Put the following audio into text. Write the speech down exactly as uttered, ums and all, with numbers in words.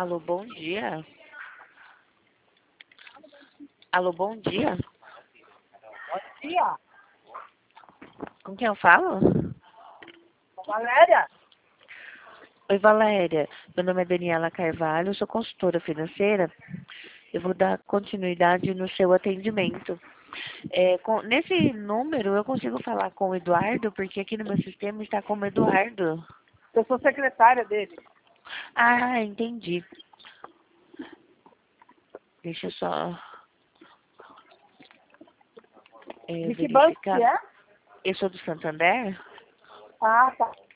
Alô, bom dia. Alô, bom dia. Tia, Com quem eu falo? Valéria, Oi, Valéria. Meu nome é Daniela Carvalho, eu sou consultora financeira. Eu vou dar continuidade no seu atendimento. É, com- nesse número, eu consigo falar com o Eduardo, porque aqui no meu sistema está como Eduardo. eu sou secretária dele. Ah, entendi. Deixa eu só é, De que banco que verificar. é? Eu sou do Santander? Ah, tá.